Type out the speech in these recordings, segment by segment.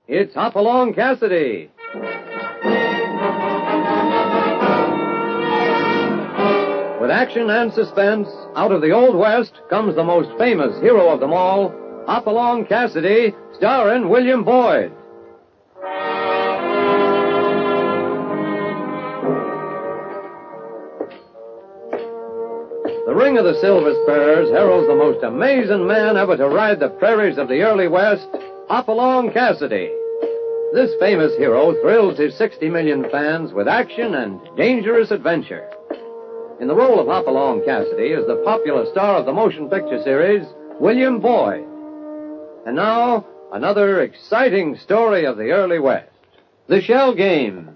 it's Hopalong Cassidy. With action and suspense, out of the Old West comes the most famous hero of them all, Hopalong Cassidy, starring William Boyd. The Ring of the Silver Spurs heralds the most amazing man ever to ride the prairies of the early West, Hopalong Cassidy. This famous hero thrills his 60 million fans with action and dangerous adventure. In the role of Hopalong Cassidy is the popular star of the motion picture series, William Boyd. And now, another exciting story of the early West. The Shell Game.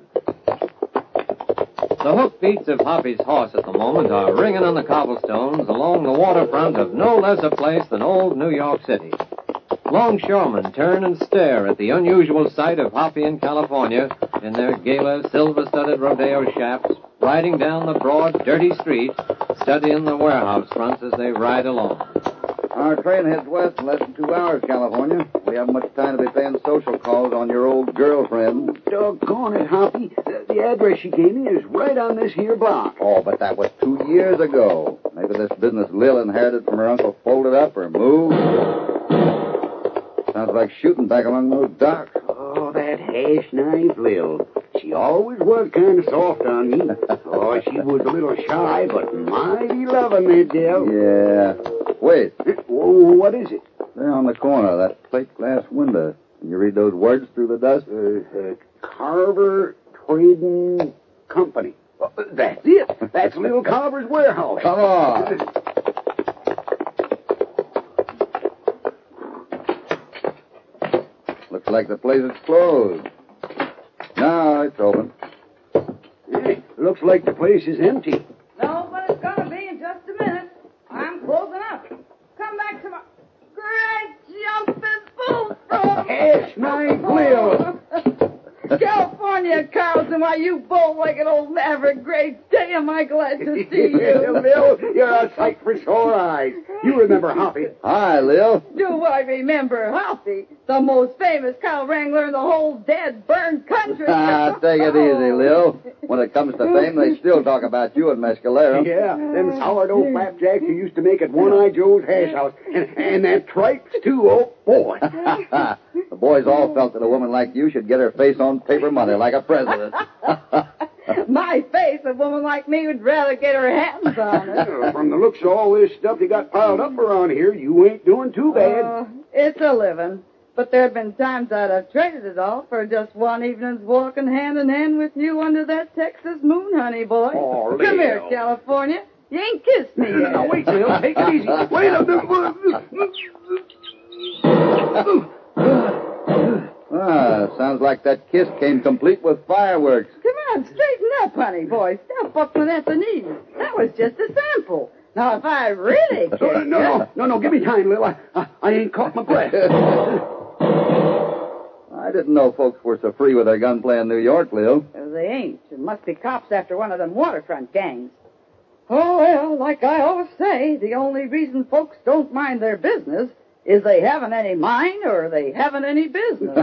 The hoofbeats of Hoppy's horse at the moment are ringing on the cobblestones along the waterfront of no less a place than old New York City. Longshoremen turn and stare at the unusual sight of Hoppy and California in their gala, silver-studded rodeo shafts, riding down the broad, dirty street, studying the warehouse fronts as they ride along. Our train heads west in less than 2 hours, California. We haven't much time to be paying social calls on your old girlfriend. Doggone it, Hoppy. The address she gave me is right on this here block. Oh, but that was 2 years ago. Maybe this business Lil inherited from her uncle folded up or moved. Sounds like shooting back among those docks. Oh, that hash knife Lil. She always was kind of soft on me. Oh, she was a little shy, but mighty loving, that gal. Yeah. Wait. What is it? There on the corner of that plate glass window. Can you read those words through the dust? Carver Trading Company. That's it. That's little Carver's warehouse. Come on. Looks like the place is closed. No, it's open. Hey, looks like the place is empty. No, but it's gonna be in just a minute. I'm closing up. Come back to my great jumping bullfrog. Hash knife Lil. California, Carlson, why you bow-legged old maverick, great day am I glad to see you. Lil, you're a sight for sore eyes. You remember Hoppy. Hi, Lil. Do I remember Hoppy, the most famous cow wrangler in the whole dead, burned country? Take it easy, Lil. When it comes to fame, they still talk about you in Mescalero. Yeah, them sourdough flapjacks you used to make at One-Eye Joe's hash house. And that tripes, too, oh, boy. The boys all felt that a woman like you should get her face on paper money like a president. My face, a woman like me would rather get her hands on it. From the looks of all this stuff you got piled up around here, you ain't doing too bad. It's a living. But there have been times I'd have traded it all for just one evening's walking hand in hand with you under that Texas moon, honey boy. Oh, Come Lil. here, California. You ain't kissed me yet. Now, wait, Lil. Take it easy. Wait a Sounds like that kiss came complete with fireworks. Come on, straighten up, honey boy. Stop buckling at the knees. That was just a sample. Now, if I really kissed No, give me time, Lil. I ain't caught my breath. I didn't know folks were so free with their gunplay in New York, Lil. They ain't. It must be cops after one of them waterfront gangs. Oh, well, like I always say, the only reason folks don't mind their business is they haven't any mind or they haven't any business.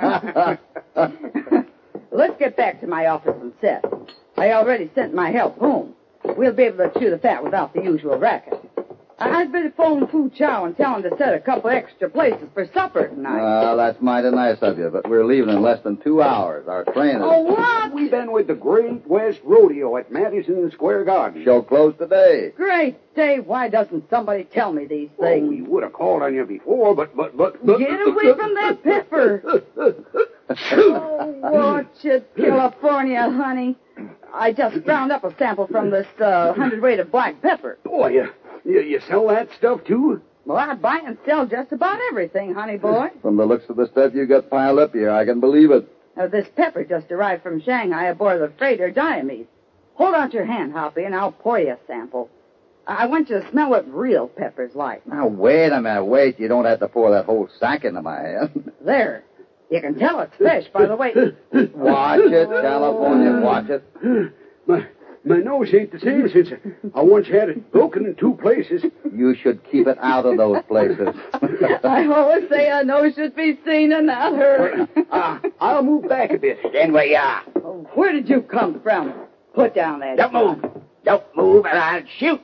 Let's get back to my office and set. I already sent my help home. We'll be able to chew the fat without the usual racket. I'd better phone Fu Chow and tell him to set a couple extra places for supper tonight. Well, that's mighty nice of you, but we're leaving in less than 2 hours. Our train is... Oh, what? We've been with the Great West Rodeo at Madison Square Garden. Show closed today. Great day. Why doesn't somebody tell me these Well, things? we would have called on you before, but... Get away from that pepper. Oh, watch it, California, honey. I just ground up a sample from this 100 weight of black pepper. Boy, you sell that stuff, too? Well, I buy and sell just about everything, honey boy. From the looks of the stuff you got piled up here, I can believe it. This pepper just arrived from Shanghai aboard the freighter Diomede. Hold out your hand, Hoppy, and I'll pour you a sample. I want you to smell what real pepper's like. Now, wait a minute, wait. You don't have to pour that whole sack into my hand. There. You can tell it's fresh by the way... Watch it, California, watch it. My nose ain't the same since I once had it broken in 2 places. You should keep it out of those places. I always say a nose should be seen and not heard. I'll move back a bit. Stand where you are. Oh, where did you come from? Put down that Don't gun. move. Don't move or I'll shoot.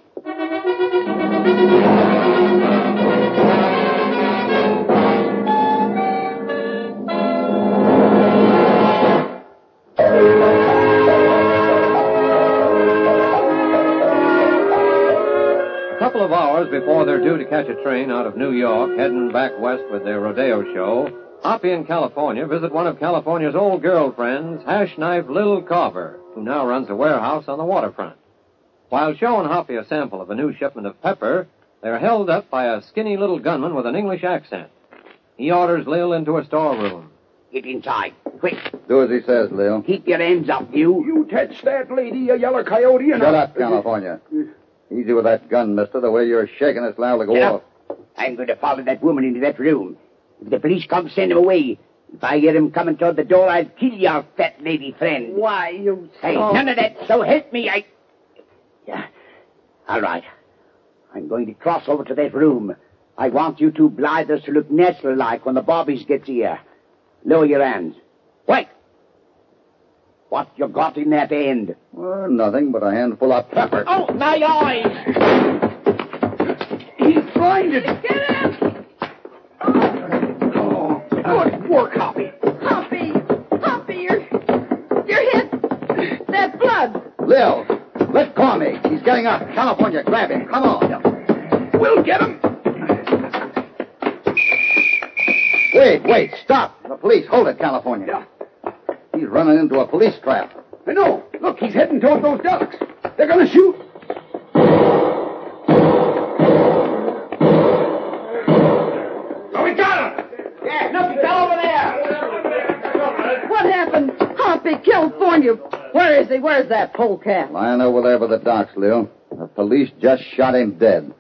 A couple of hours before they're due to catch a train out of New York, heading back west with their rodeo show, Hoppy in California visit one of California's old girlfriends, Hash Knife Lil Carver, who now runs a warehouse on the waterfront. While showing Hoppy a sample of a new shipment of pepper, they're held up by a skinny little gunman with an English accent. He orders Lil into a storeroom. Get inside. Quick. Do as he says, Lil. Keep your hands up, you. You touch that lady, a yellow coyote, and Shut up, California. Easy with that gun, mister. The way you're shaking it's liable to go Get off. up. I'm going to follow that woman into that room. If the police come, send him away. If I hear him coming toward the door, I'll kill your fat lady friend. Why, you Hey, so... none of that. So help me, Yeah. All right. I'm going to cross over to that room. I want you two blithers to look natural-like when the bobbies gets here. Lower your hands. Wait. What you got in that end? Well, nothing but a handful of pepper. Oh, my eyes! He's blinded. Get him! Oh, good work, Hoppy. Hoppy, you're hit. That blood. Lil, let go of me. He's getting up. California, grab him. Come on. We'll get him. Wait, stop. The police. Hold it, California. He's running into a police trap. I know. Look, he's heading toward those ducks. They're going to shoot. Oh, we got him. Yeah, look, he fell over there. What happened? Hoppy killed Thornview. Where is he? Where's that polecat? Lying over there by the docks, Lil. The police just shot him dead.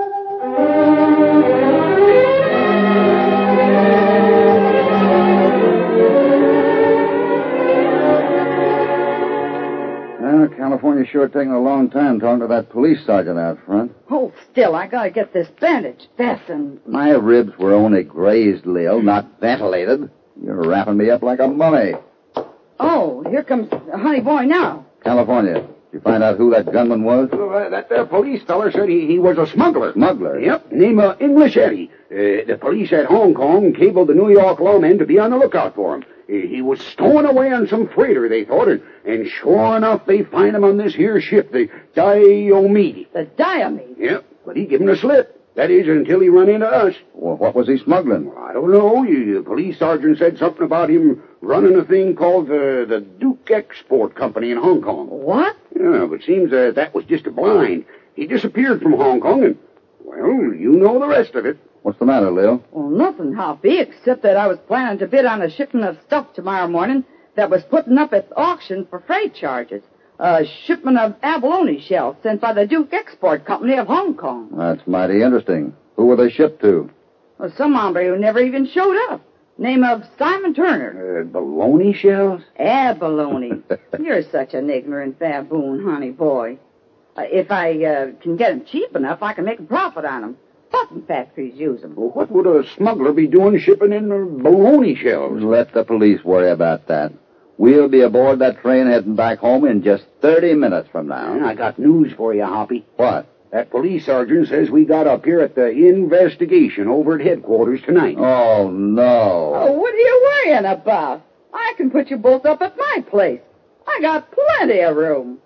Well, California's sure taking a long time talking to that police sergeant out front. Hold still. I gotta get this bandage fastened. My ribs were only grazed, Lil, not ventilated. You're wrapping me up like a mummy. Oh, here comes Honey Boy now. California, did you find out who that gunman was? That there police feller said he was a smuggler. Smuggler? Yep, name English Eddie. The police at Hong Kong cabled the New York lawmen to be on the lookout for him. He was stowing away on some freighter, they thought, and sure enough, they find him on this here ship, the Diomede. The Diomede. Yep, but he give him the slip. That is, until he run into us. Well, what was he smuggling? I don't know. The police sergeant said something about him running a thing called the Duke Export Company in Hong Kong. What? Yeah, but seems that was just a blind. He disappeared from Hong Kong, and, well, you know the rest of it. What's the matter, Lil? Well, nothing, Hoppy, except that I was planning to bid on a shipment of stuff tomorrow morning that was putting up at auction for freight charges. A shipment of abalone shells sent by the Duke Export Company of Hong Kong. That's mighty interesting. Who were they shipped to? Well, some hombre who never even showed up. Name of Simon Turner. Baloney shells? Abalone. You're such an ignorant baboon, honey boy. If I can get 'em cheap enough, I can make a profit on 'em. Button factories use 'em. Well, what would a smuggler be doing shipping in baloney shells? Let the police worry about that. We'll be aboard that train heading back home in just 30 minutes from now. I got news for you, Hoppy. What? That police sergeant says we got up here at the investigation over at headquarters tonight. Oh, no. Oh, what are you worrying about? I can put you both up at my place. I got plenty of room.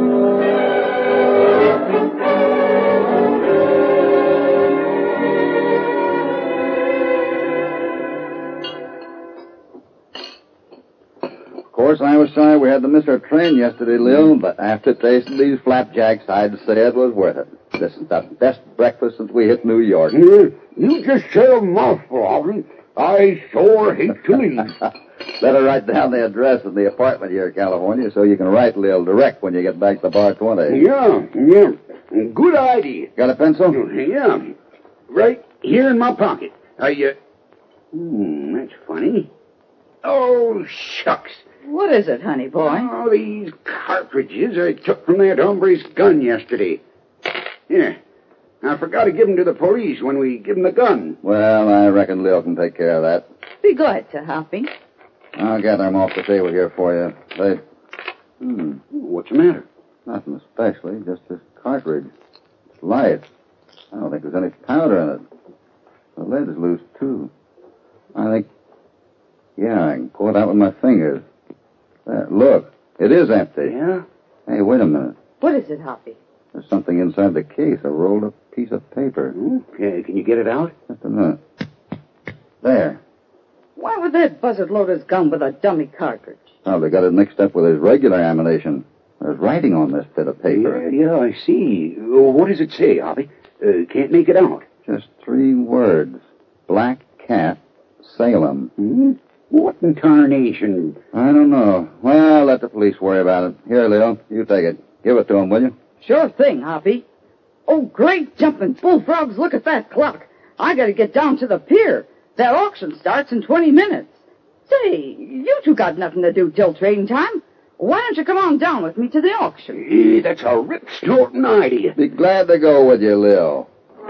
Of course, I was sorry we had to miss our train yesterday, Lil, but after tasting these flapjacks, I'd say it was worth it. This is the best breakfast since we hit New York. You just said a mouthful, Hoppy. I sure hate to leave. Better write down the address of the apartment here in California so you can write Lil direct when you get back to Bar 20. Yeah. Good idea. Got a pencil? Yeah. Right here in my pocket. That's funny. Oh, shucks. What is it, honey boy? Oh, these cartridges I took from that hombre's gun yesterday. Here. I forgot to give them to the police when we give them the gun. Well, I reckon Lil can take care of that. Be glad to, Hoppy. I'll gather them off the table here for you. What's the matter? Nothing especially, just this cartridge. It's light. I don't think there's any powder in it. The lid is loose, too. I think... Yeah, I can pull it out with my fingers. There, look. It is empty. Yeah? Hey, wait a minute. What is it, Hoppy? There's something inside the case, a rolled up piece of paper. Okay, can you get it out? Just a minute. There. Why would that buzzard load his gun with a dummy cartridge? Probably got it mixed up with his regular ammunition. There's writing on this bit of paper. Yeah, I see. What does it say, Hoppy? Can't make it out. Just 3 words. Black Cat, Salem. What in tarnation? I don't know. Well, let the police worry about it. Here, Leo, you take it. Give it to him, will you? Sure thing, Hoppy. Oh, great jumping bullfrogs, look at that clock. I gotta get down to the pier. That auction starts in 20 minutes. Say, you two got nothing to do till trading time. Why don't you come on down with me to the auction? Hey, that's a rip-snorting idea. Be glad to go with you, Leo.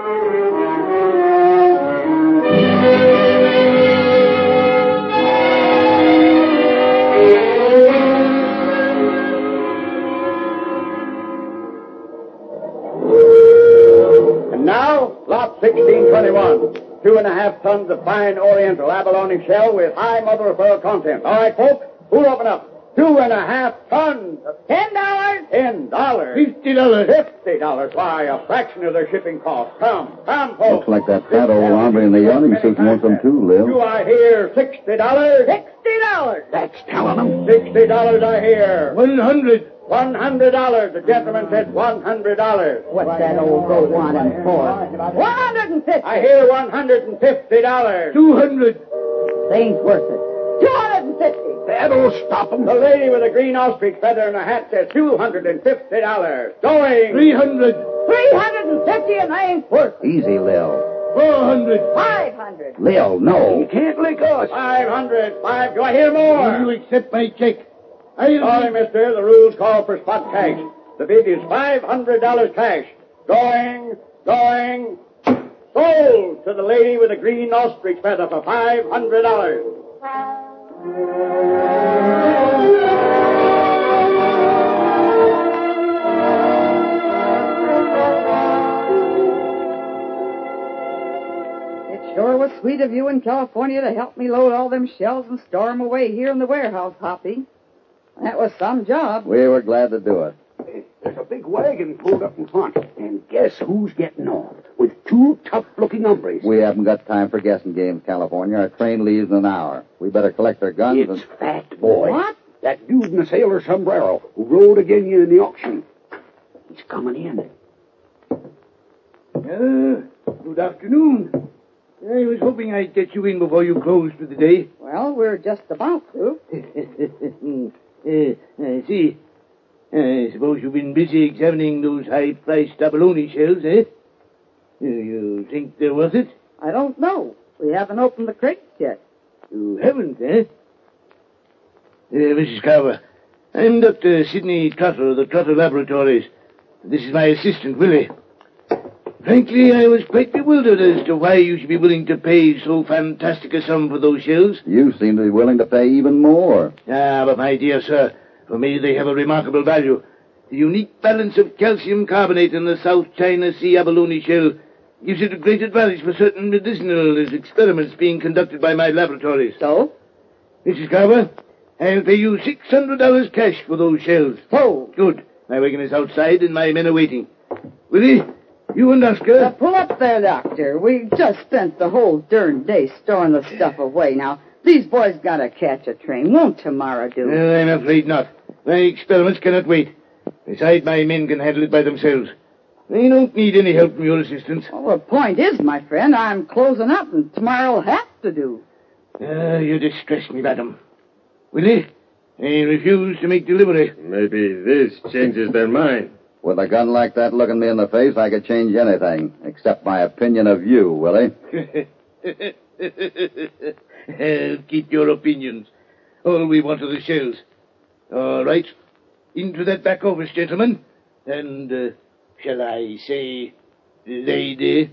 And now, lot 1621. 2.5 tons of fine oriental abalone shell with high mother of pearl content. All right, folks, who'll open up? 2.5 tons. $10. $10. $50. $50. Why, a fraction of their shipping cost. Come, folks. Looks like that fat old hombre in the yachting suit wants them too, Do Leo. I hear $60? $60. That's telling them. $60 I hear. $100. $100. The gentleman said $100. What's that old goat wanting for? $150. I hear $150. $200. They ain't worth it. $250. That'll stop them. The lady with the green ostrich feather in her hat says $250. Going. $300. $350 and they ain't worth it. Easy, Leo. $400. $500. Leo, no. You can't lick us. 500. Do I hear more? Will you accept my check? Sorry, mister. The rules call for spot cash. The bid is $500 cash. Going. Sold to the lady with the green ostrich feather for $500. It sure was sweet of you in California to help me load all them shells and store 'em away here in the warehouse, Hoppy. That was some job. We were glad to do it. There's a big wagon pulled up in front. And guess who's getting off? With 2 tough-looking hombres. We haven't got time for guessing games, California. Our train leaves in an hour. We better collect our guns It's Fat Boy. What? That dude in the sailor sombrero who rode again you in the auction. He's coming in. Good afternoon. I was hoping I'd get you in before you closed for the day. Well, we're just about to. I see. I suppose you've been busy examining those high-priced abalone shells, eh? You think they're worth it? I don't know. We haven't opened the crates yet. You haven't, eh? Mrs. Carver, I'm Dr. Sidney Trotter of the Trotter Laboratories. This is my assistant, Willie. Frankly, I was quite bewildered as to why you should be willing to pay so fantastic a sum for those shells. You seem to be willing to pay even more. Ah, but my dear sir, for me they have a remarkable value. The unique balance of calcium carbonate in the South China Sea abalone shell gives it a great advantage for certain medicinal experiments being conducted by my laboratories. So? Mrs. Carver, I'll pay you $600 cash for those shells. Sold. Good. My wagon is outside and my men are waiting. Willie, you and Oscar. Pull up there, Doctor. We just spent the whole darn day storing the stuff away. Now, these boys gotta catch a train. Won't tomorrow do? I'm afraid not. My experiments cannot wait. Besides, my men can handle it by themselves. They don't need any help from your assistance. Well, the point is, my friend, I'm closing up, and tomorrow will have to do. You distress me, madam. Willie, I refuse to make delivery. Maybe this changes their mind. With a gun like that looking me in the face, I could change anything, except my opinion of you, Willie. Keep your opinions. All we want are the shells. All right. Into that back office, gentlemen. And, shall I say, lady?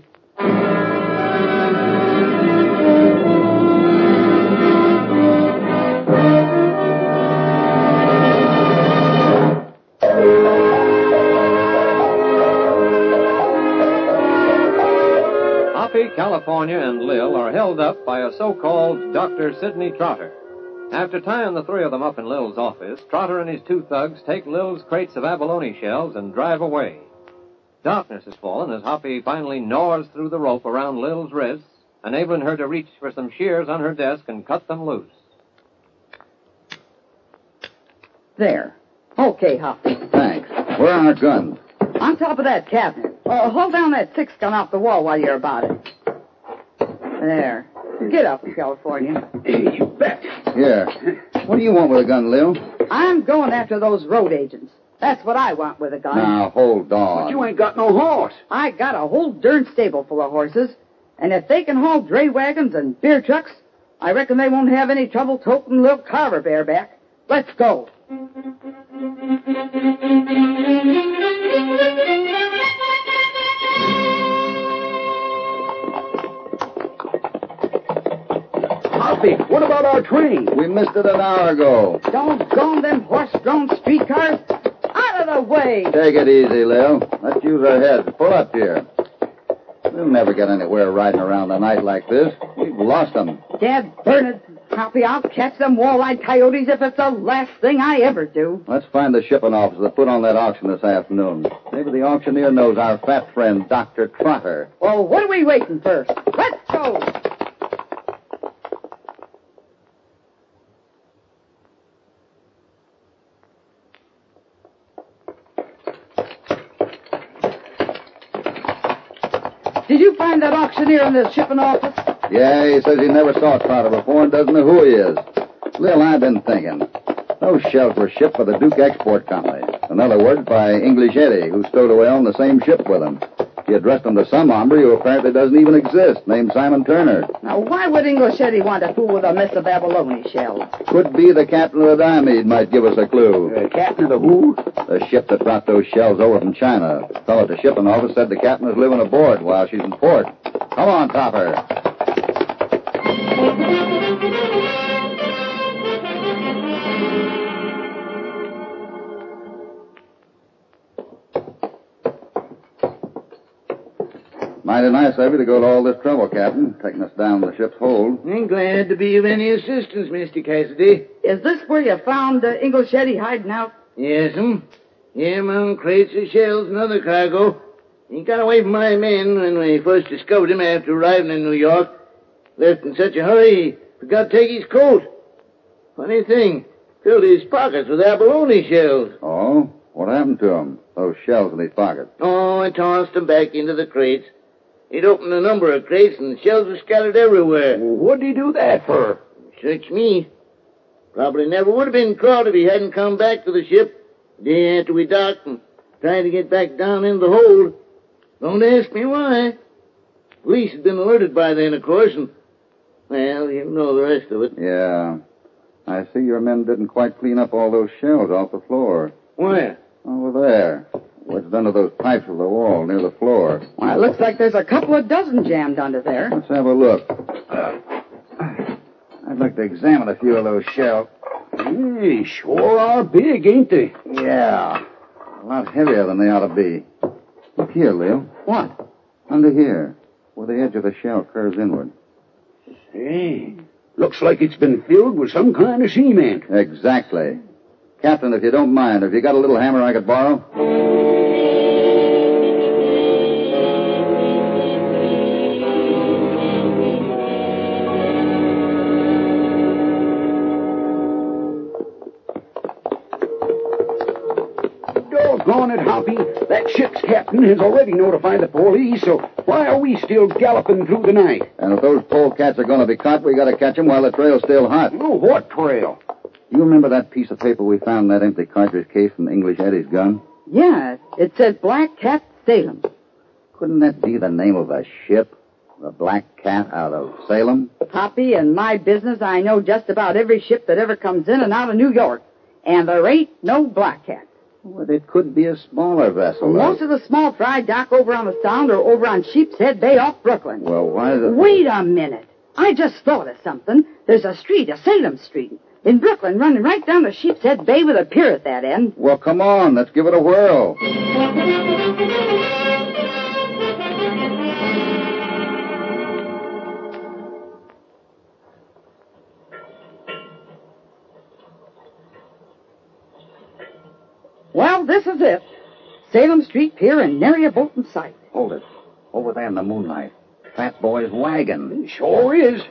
Hoppy, California, and Lil are held up by a so-called Dr. Sidney Trotter. After tying the three of them up in Lil's office, Trotter and his two thugs take Lil's crates of abalone shells and drive away. Darkness has fallen as Hoppy finally gnaws through the rope around Lil's wrists, enabling her to reach for some shears on her desk and cut them loose. There. Okay, Hoppy. Thanks. Where are our guns? On top of that cabinet. Hold down that 6-gun off the wall while you're about it. There. Get up, California. You bet. Here. What do you want with a gun, Lil? I'm going after those road agents. That's what I want with a gun. Now, hold on. But you ain't got no horse. I got a whole darn stable full of horses, and if they can haul dray wagons and beer trucks, I reckon they won't have any trouble toting little Carver Bear back. Let's go. Hoppy, what about our train? We missed it an hour ago. Doggone them horse-drawn streetcars. Out of the way. Take it easy, Lil. Let's use our heads. Pull up here. We'll never get anywhere riding around a night like this. We've lost them. Dad burn it, Hoppy. I'll catch them wall-eyed coyotes if it's the last thing I ever do. Let's find the shipping officer that put on that auction this afternoon. Maybe the auctioneer knows our fat friend, Dr. Trotter. Well, what are we waiting for? Let's go. Did you find that auctioneer in the shipping office? Yeah, he says he never saw Trotter before and doesn't know who he is. Lil, I've been thinking. Those shells were shipped by the Duke Export Company. In other words, by English Eddie, who stowed away on the same ship with him. He addressed them to some hombre who apparently doesn't even exist, named Simon Turner. Now, why would English Eddie want to fool with a mess of abalone shells? Could be the captain of the Diomede might give us a clue. Captain of the who? The ship that brought those shells over from China. The fellow at the shipping office said the captain was living aboard while she's in port. Come on, Topper. Mighty nice of you to go to all this trouble, Captain, taking us down the ship's hold. I'm glad to be of any assistance, Mr. Cassidy. Is this where you found English Eddie hiding out? Yes'm. Yeah, among crates of shells and other cargo. He got away from my men when we first discovered him after arriving in New York. Left in such a hurry, he forgot to take his coat. Funny thing, filled his pockets with abalone shells. Oh? What happened to him? Those shells in his pocket? Oh, I tossed them back into the crates. He'd opened a number of crates and the shells were scattered everywhere. What'd he do that for? Search me. Probably never would have been caught if he hadn't come back to the ship the day after we docked and tried to get back down into the hold. Don't ask me why. Police had been alerted by then, of course, and, well, you know the rest of it. Yeah. I see your men didn't quite clean up all those shells off the floor. Where? Over there. What's done to those pipes of the wall near the floor? Well, it looks like there's a couple of dozen jammed under there. Let's have a look. I'd like to examine a few of those shells. Hey, sure are big, ain't they? Yeah. A lot heavier than they ought to be. Look here, Lil. What? Under here, where the edge of the shell curves inward. Hey, looks like it's been filled with some kind of cement. Exactly. Captain, if you don't mind, have you got a little hammer I could borrow? Doggone it, Hoppy. That ship's captain has already notified the police, so why are we still galloping through the night? And if those polecats are going to be caught, we got to catch them while the trail's still hot. Oh, what trail? You remember that piece of paper we found in that empty cartridge case from English Eddie's gun? Yeah, it said Black Cat Salem. Couldn't that be the name of a ship? The Black Cat out of Salem? Poppy, in my business, I know just about every ship that ever comes in and out of New York. And there ain't no Black Cat. Well, it could be a smaller vessel. Most of the small fry dock over on the Sound or over on Sheepshead Bay off Brooklyn. Well, why is it... Wait a minute. I just thought of something. There's a street, a Salem Street, in Brooklyn, running right down to Sheepshead Bay with a pier at that end. Well, come on. Let's give it a whirl. Well, this is it. Salem Street Pier and nary a boat in sight. Hold it. Over there in the moonlight. Fat Boy's wagon. Sure is.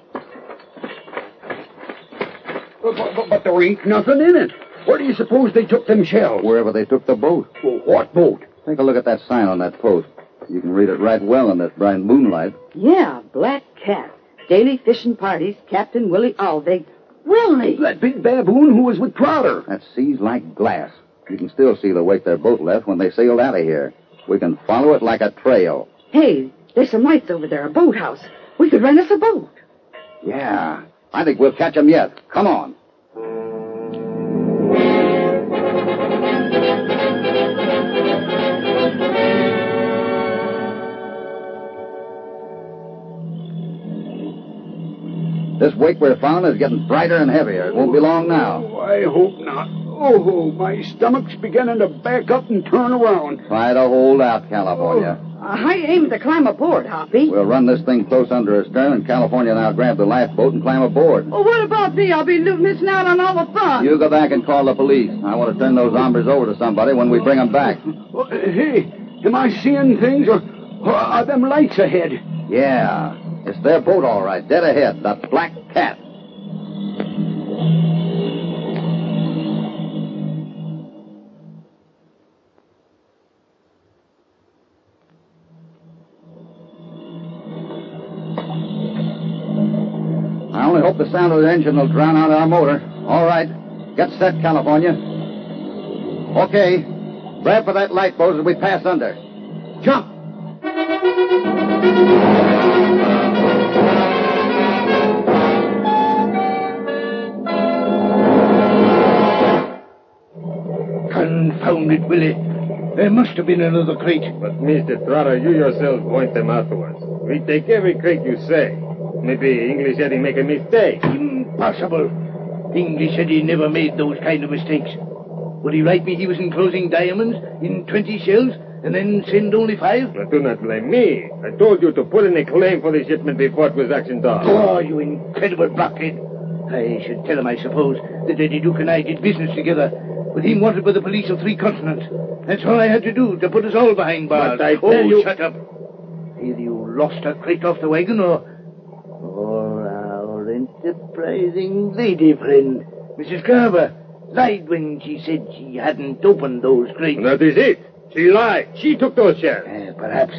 But there ain't nothing in it. Where do you suppose they took them shells? Wherever they took the boat. Well, what boat? Take a look at that sign on that post. You can read it right well in that bright moonlight. Yeah, Black Cat. Daily fishing parties, Captain Willie Alvig. Willie! That big baboon who was with Crowder. That sea's like glass. You can still see the wake their boat left when they sailed out of here. We can follow it like a trail. Hey, there's some lights over there, a boathouse. We could rent us a boat. Yeah. I think we'll catch 'em yet. Come on. This wake we're found is getting brighter and heavier. It won't be long now. Oh, I hope not. Oh, my stomach's beginning to back up and turn around. Try to hold out, California. How you aiming to climb aboard, Hoppy? We'll run this thing close under her stern, and California and I'll grab the lifeboat and climb aboard. Well, what about me? I'll be missing out on all the fun. You go back and call the police. I want to turn those hombres over to somebody when we bring them back. Hey, am I seeing things, or are them lights ahead? Yeah, it's their boat, all right, dead ahead, the Black Cat. I only hope the sound of the engine will drown out our motor. All right. Get set, California. Okay. Grab for that lifeboat as we pass under. Jump! Confound it, Willie. There must have been another crate. But, Mr. Trotter, you yourself point them out to us. We take every crate you say. Maybe English Eddie make a mistake. Impossible. English Eddie never made those kind of mistakes. Would he write me he was enclosing diamonds in 20 shells and then send only 5? But do not blame me. I told you to put in a claim for the shipment before it was actioned off. Oh, you incredible blockhead. I should tell him, I suppose, that Eddie Duke and I did business together, with him wanted by the police of 3 continents. That's all I had to do to put us all behind bars. But I tell you... shut up. Either you lost a crate off the wagon, or our enterprising lady friend, Mrs. Carver, lied when she said she hadn't opened those crates. That is it. She lied. She took those shells. Perhaps.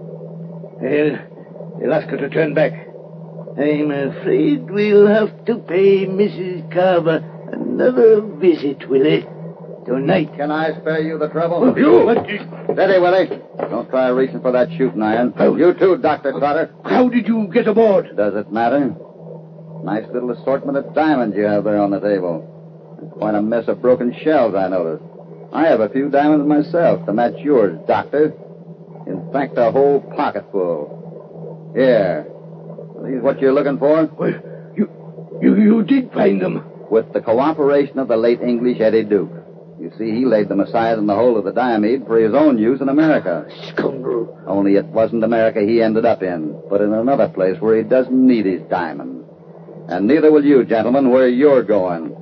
They'll ask her to turn back. I'm afraid we'll have to pay Mrs. Carver another visit, Willie. Tonight. Can I spare you the trouble? Oh, you? Steady, Willie. Don't try reaching for that shooting iron. You too, Dr. Trotter. How did you get aboard? Does it matter? Nice little assortment of diamonds you have there on the table. It's quite a mess of broken shells, I noticed. I have a few diamonds myself to match yours, Doctor. In fact, a whole pocket full. Here. Are these what you're looking for? Well, you did find them. With the cooperation of the late English Eddie Duke. You see, he laid them aside in the hold of the Diomede for his own use in America. Scoundrel. Only it wasn't America he ended up in, but in another place where he doesn't need his diamonds. And neither will you, gentlemen, where you're going.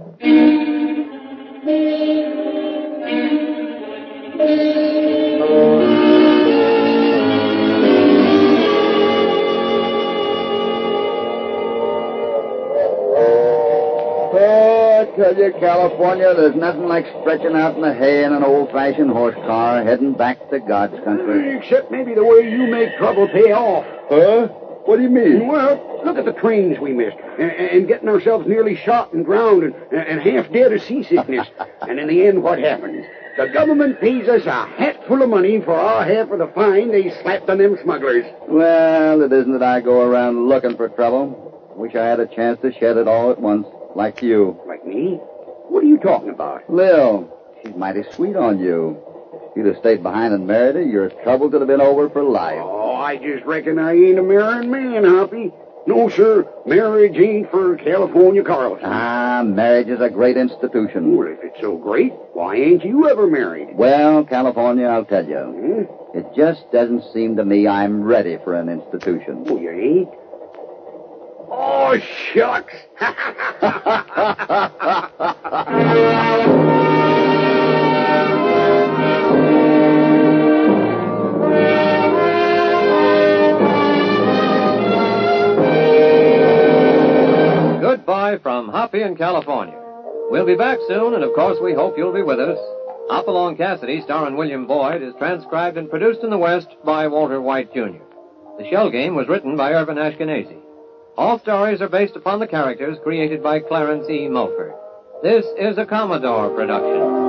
I tell you, California, there's nothing like stretching out in the hay in an old-fashioned horse car, heading back to God's country. Except maybe the way you make trouble pay off. Huh? What do you mean? Well, look at the trains we missed, and getting ourselves nearly shot and drowned and half dead of seasickness. And in the end, what happens? The government pays us a hat fistful of money for our half of the fine they slapped on them smugglers. Well, it isn't that I go around looking for trouble. Wish I had a chance to shed it all at once, like you. Like me? What are you talking about? Lil, she's mighty sweet on you. If you'd have stayed behind and married her, your trouble could have been over for life. Oh, I just reckon I ain't a marrying man, Hoppy. No, sir. Marriage ain't for California Carlson. Ah, marriage is a great institution. Well, if it's so great, why ain't you ever married? Well, California, I'll tell you. It just doesn't seem to me I'm ready for an institution. Oh, you ain't? Oh, shucks. Goodbye from Hoppy in California. We'll be back soon, and of course we hope you'll be with us. Hopalong Cassidy, starring William Boyd, is transcribed and produced in the West by Walter White, Jr. The Shell Game was written by Irvin Ashkenazi. All stories are based upon the characters created by Clarence E. Mulford. This is a Commodore production.